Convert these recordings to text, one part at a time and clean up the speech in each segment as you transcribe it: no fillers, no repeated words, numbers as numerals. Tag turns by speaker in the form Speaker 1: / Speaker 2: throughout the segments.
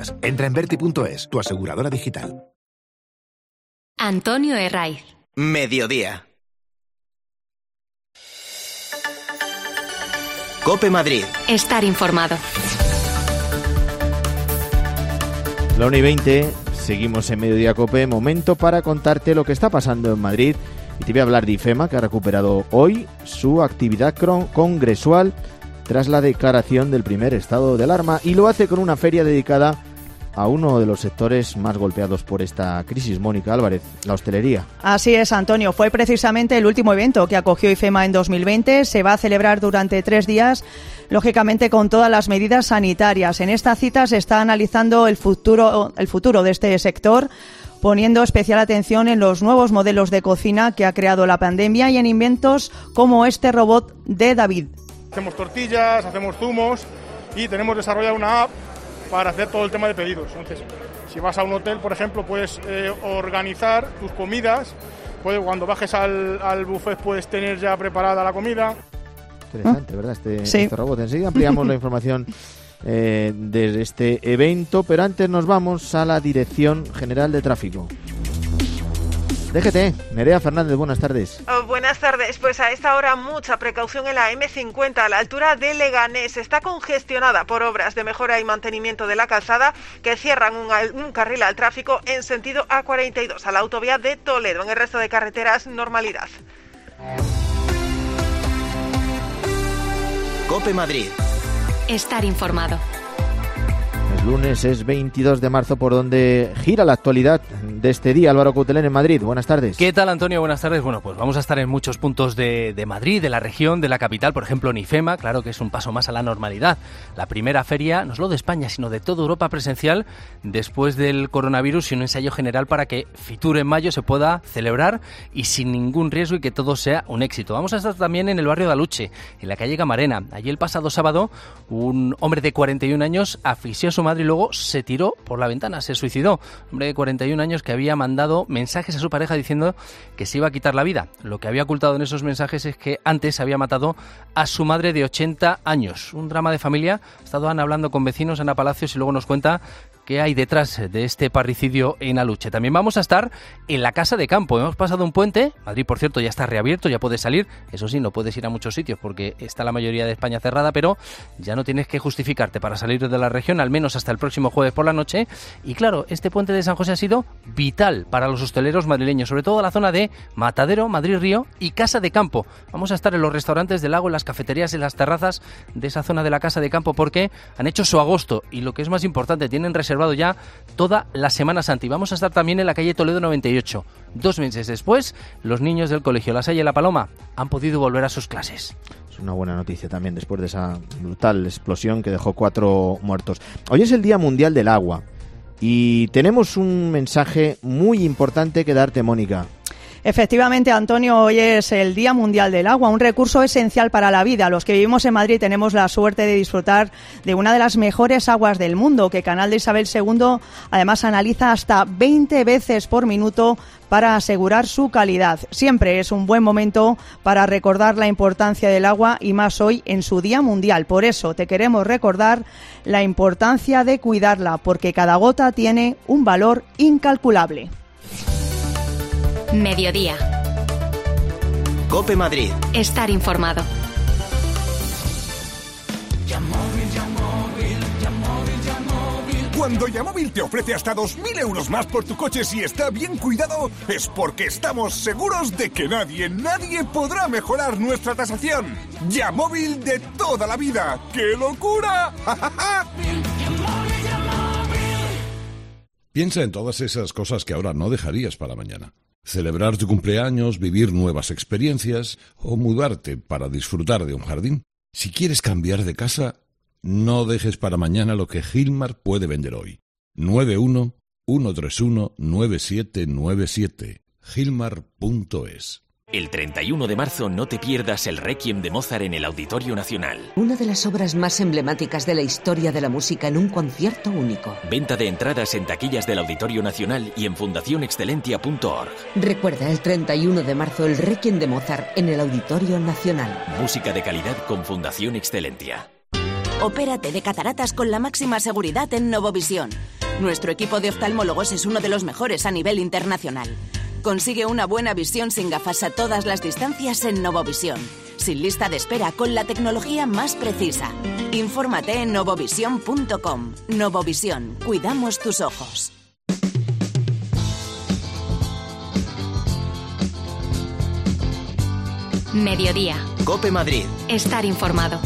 Speaker 1: más. Entra en Verti.es, tu aseguradora digital.
Speaker 2: Antonio Herraiz.
Speaker 3: Mediodía. COPE Madrid.
Speaker 2: Estar informado.
Speaker 4: La 1:20, seguimos en Mediodía COPE, momento para contarte lo que está pasando en Madrid. Y te voy a hablar de IFEMA, que ha recuperado hoy su actividad congresual tras la declaración del primer estado de alarma, y lo hace con una feria dedicada a uno de los sectores más golpeados por esta crisis. Mónica Álvarez, la hostelería.
Speaker 5: Así es, Antonio. Fue precisamente el último evento que acogió IFEMA en 2020. Se va a celebrar durante 3 días, lógicamente con todas las medidas sanitarias. En esta cita se está analizando el futuro de este sector, poniendo especial atención en los nuevos modelos de cocina que ha creado la pandemia y en inventos como este robot de David.
Speaker 6: Hacemos tortillas, hacemos zumos y tenemos desarrollada una app para hacer todo el tema de pedidos. Entonces, si vas a un hotel, por ejemplo, puedes organizar tus comidas, cuando bajes al buffet puedes tener ya preparada la comida.
Speaker 4: Interesante, ¿verdad? Este robot. Enseguida ampliamos la información de este evento, pero antes nos vamos a la Dirección General de Tráfico. DGT, Nerea Fernández, buenas tardes.
Speaker 7: Buenas tardes, pues a esta hora mucha precaución en la M50 a la altura de Leganés. Está congestionada por obras de mejora y mantenimiento de la calzada que cierran un carril al tráfico en sentido A42 a la autovía de Toledo. En el resto de carreteras, normalidad.
Speaker 3: COPE Madrid.
Speaker 2: Estar informado.
Speaker 4: Es lunes, es 22 de marzo, por donde gira la actualidad de este día. Álvaro Coutelén en Madrid, buenas tardes.
Speaker 8: ¿Qué tal, Antonio? Buenas tardes. Bueno, pues vamos a estar en muchos puntos de Madrid, de la región, de la capital, por ejemplo en IFEMA, claro que es un paso más a la normalidad. La primera feria, no solo de España, sino de toda Europa presencial, después del coronavirus, y un ensayo general para que Fitur en mayo se pueda celebrar y sin ningún riesgo y que todo sea un éxito. Vamos a estar también en el barrio de Aluche, en la calle Camarena. Allí el pasado sábado, un hombre de 41 años asfixió a su madre y luego se tiró por la ventana, se suicidó. Un hombre de 41 años que había mandado mensajes a su pareja diciendo que se iba a quitar la vida. Lo que había ocultado en esos mensajes es que antes había matado a su madre de 80 años. Un drama de familia. Ha estado Ana hablando con vecinos, Ana Palacios, y luego nos cuenta qué hay detrás de este parricidio en Aluche. También vamos a estar en la Casa de Campo. Hemos pasado un puente. Madrid, por cierto, ya está reabierto, ya puedes salir. Eso sí, no puedes ir a muchos sitios porque está la mayoría de España cerrada, pero ya no tienes que justificarte para salir de la región, al menos hasta el próximo jueves por la noche. Y claro, este puente de San José ha sido vital para los hosteleros madrileños, sobre todo la zona de Matadero, Madrid Río y Casa de Campo. Vamos a estar en los restaurantes del lago, en las cafeterías, en las terrazas de esa zona de la Casa de Campo, porque han hecho su agosto y, lo que es más importante, tienen reservado ya toda la Semana Santa. Y vamos a estar también en la calle Toledo 98. 2 meses después, los niños del colegio La Salle y La Paloma han podido volver a sus clases.
Speaker 4: Es una buena noticia también después de esa brutal explosión que dejó 4 muertos. Hoy es el Día Mundial del Agua y tenemos un mensaje muy importante que darte, Mónica.
Speaker 5: Efectivamente, Antonio, hoy es el Día Mundial del Agua, un recurso esencial para la vida. Los que vivimos en Madrid tenemos la suerte de disfrutar de una de las mejores aguas del mundo, que Canal de Isabel II además analiza hasta 20 veces por minuto para asegurar su calidad. Siempre es un buen momento para recordar la importancia del agua, y más hoy en su Día Mundial. Por eso te queremos recordar la importancia de cuidarla, porque cada gota tiene un valor incalculable.
Speaker 2: Mediodía.
Speaker 3: COPE Madrid.
Speaker 2: Estar informado.
Speaker 9: Cuando Yamóvil te ofrece hasta 2.000 euros más por tu coche si está bien cuidado, es porque estamos seguros de que nadie podrá mejorar nuestra tasación. Yamóvil de toda la vida. ¡Qué locura!
Speaker 10: Piensa en todas esas cosas que ahora no dejarías para mañana. Celebrar tu cumpleaños, vivir nuevas experiencias o mudarte para disfrutar de un jardín. Si quieres cambiar de casa, no dejes para mañana lo que Gilmar puede vender hoy. 91-131-9797. Gilmar.es.
Speaker 11: El 31 de marzo no te pierdas el Requiem de Mozart en el Auditorio Nacional.
Speaker 12: Una de las obras más emblemáticas de la historia de la música en un concierto único.
Speaker 11: Venta de entradas en taquillas del Auditorio Nacional y en fundacionexcelentia.org.
Speaker 12: Recuerda el 31 de marzo el Requiem de Mozart en el Auditorio Nacional.
Speaker 11: Música de calidad con Fundación Excelentia.
Speaker 13: Opérate de cataratas con la máxima seguridad en Novovisión. Nuestro equipo de oftalmólogos es uno de los mejores a nivel internacional. Consigue una buena visión sin gafas a todas las distancias en Novovisión. Sin lista de espera, con la tecnología más precisa. Infórmate en novovision.com. Novovisión. Cuidamos tus ojos.
Speaker 2: Mediodía.
Speaker 3: COPE Madrid.
Speaker 2: Estar informado.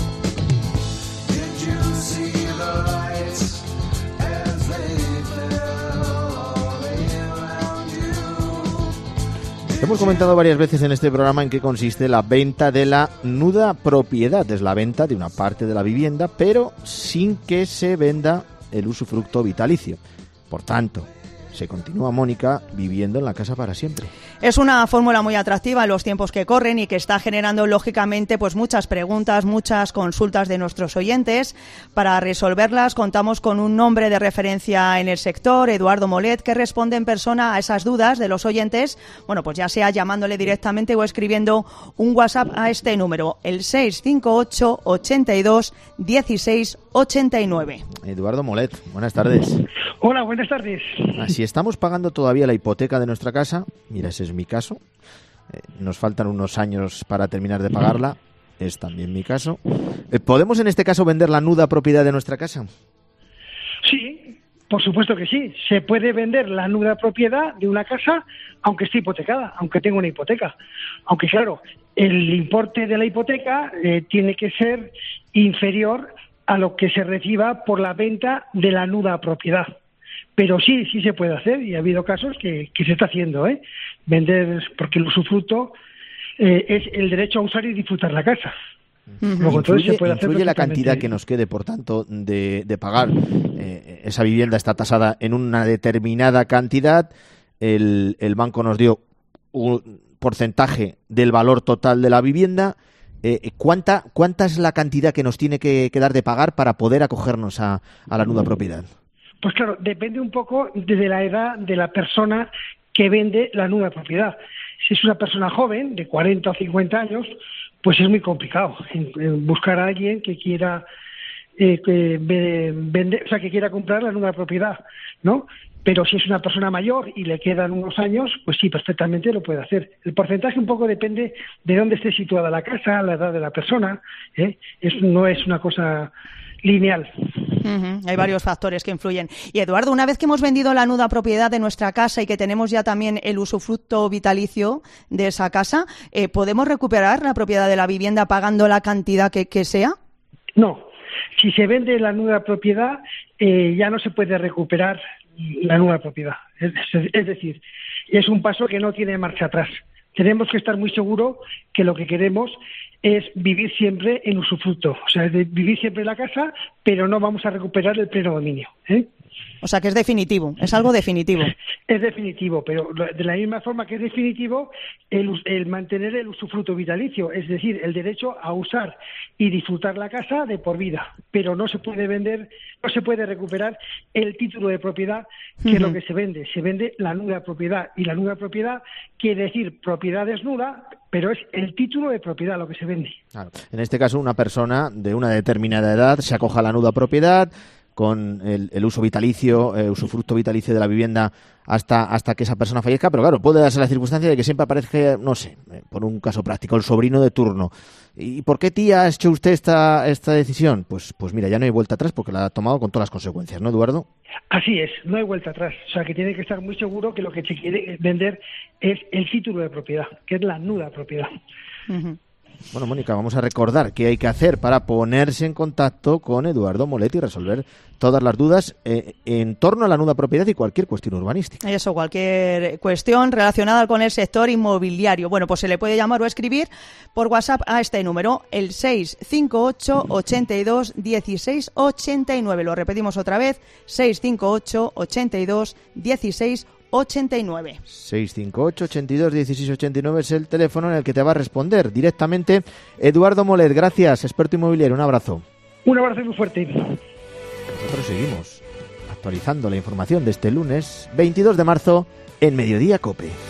Speaker 4: Hemos comentado varias veces en este programa en qué consiste la venta de la nuda propiedad. Es la venta de una parte de la vivienda, pero sin que se venda el usufructo vitalicio. Por tanto, se continúa, Mónica, viviendo en la casa para siempre.
Speaker 5: Es una fórmula muy atractiva en los tiempos que corren y que está generando, lógicamente, pues muchas preguntas, muchas consultas de nuestros oyentes. Para resolverlas contamos con un nombre de referencia en el sector, Eduardo Molet, que responde en persona a esas dudas de los oyentes, bueno, pues ya sea llamándole directamente o escribiendo un WhatsApp a este número, el 658 82 16 89.
Speaker 4: Eduardo Molet, buenas tardes.
Speaker 14: Hola, buenas tardes.
Speaker 4: Si estamos pagando todavía la hipoteca de nuestra casa, mira, ese es mi caso, nos faltan unos años para terminar de pagarla, es también mi caso. ¿Podemos en este caso vender la nuda propiedad de nuestra casa?
Speaker 14: Sí, por supuesto que sí. Se puede vender la nuda propiedad de una casa aunque esté hipotecada, aunque tenga una hipoteca. Aunque claro, el importe de la hipoteca tiene que ser inferior a lo que se reciba por la venta de la nuda propiedad. Pero sí se puede hacer, y ha habido casos que se está haciendo, vender, porque el usufructo es el derecho a usar y disfrutar la casa. Luego, entonces, se puede hacer
Speaker 4: ¿Influye la cantidad que nos quede, por tanto, de pagar? Esa vivienda está tasada en una determinada cantidad, el banco nos dio un porcentaje del valor total de la vivienda. ¿Cuánta es la cantidad que nos tiene que dar de pagar para poder acogernos a la nuda propiedad?
Speaker 14: Pues claro, depende un poco de la edad de la persona que vende la nuda propiedad. Si es una persona joven, de 40 o 50 años, pues es muy complicado buscar a alguien que quiera vender, o sea, que quiera comprar la nuda propiedad, ¿no? Pero si es una persona mayor y le quedan unos años, pues sí, perfectamente lo puede hacer. El porcentaje un poco depende de dónde esté situada la casa, la edad de la persona, no es una cosa lineal.
Speaker 5: Hay varios factores que influyen. Y Eduardo, una vez que hemos vendido la nuda propiedad de nuestra casa y que tenemos ya también el usufructo vitalicio de esa casa, ¿podemos recuperar la propiedad de la vivienda pagando la cantidad que sea?
Speaker 14: No. Si se vende la nuda propiedad, ya no se puede recuperar la nueva propiedad. Es decir, es un paso que no tiene marcha atrás. Tenemos que estar muy seguros que lo que queremos es vivir siempre en usufructo, o sea, vivir siempre en la casa, pero no vamos a recuperar el pleno dominio.
Speaker 5: O sea, que es definitivo, es algo definitivo.
Speaker 14: Es definitivo, pero de la misma forma que es definitivo el mantener el usufructo vitalicio, es decir, el derecho a usar y disfrutar la casa de por vida, pero no se puede vender, no se puede recuperar el título de propiedad, que es lo que se vende la nuda propiedad, y la nuda propiedad quiere decir propiedad desnuda, pero es el título de propiedad lo que se vende.
Speaker 4: Claro. En este caso, una persona de una determinada edad se acoja a la nuda propiedad con el uso vitalicio, usufructo vitalicio de la vivienda hasta que esa persona fallezca, pero claro, puede darse la circunstancia de que siempre aparezca, no sé, por un caso práctico, el sobrino de turno. ¿Y por qué, tía, ha hecho usted esta decisión? Pues mira, ya no hay vuelta atrás porque la ha tomado con todas las consecuencias, ¿no, Eduardo?
Speaker 14: Así es, no hay vuelta atrás. O sea, que tiene que estar muy seguro que lo que se quiere vender es el título de propiedad, que es la nuda propiedad.
Speaker 4: Bueno, Mónica, vamos a recordar qué hay que hacer para ponerse en contacto con Eduardo Molet y resolver todas las dudas en torno a la nuda propiedad y cualquier cuestión urbanística.
Speaker 5: Eso, cualquier cuestión relacionada con el sector inmobiliario. Bueno, pues se le puede llamar o escribir por WhatsApp a este número, el 658 82 16 89. Lo repetimos otra vez, 658 82 16 89.
Speaker 4: 658 82 16 89 es el teléfono en el que te va a responder directamente Eduardo Molet. Gracias, experto inmobiliario. Un abrazo.
Speaker 14: Un abrazo muy fuerte.
Speaker 4: Nosotros seguimos actualizando la información de este lunes 22 de marzo en Mediodía COPE.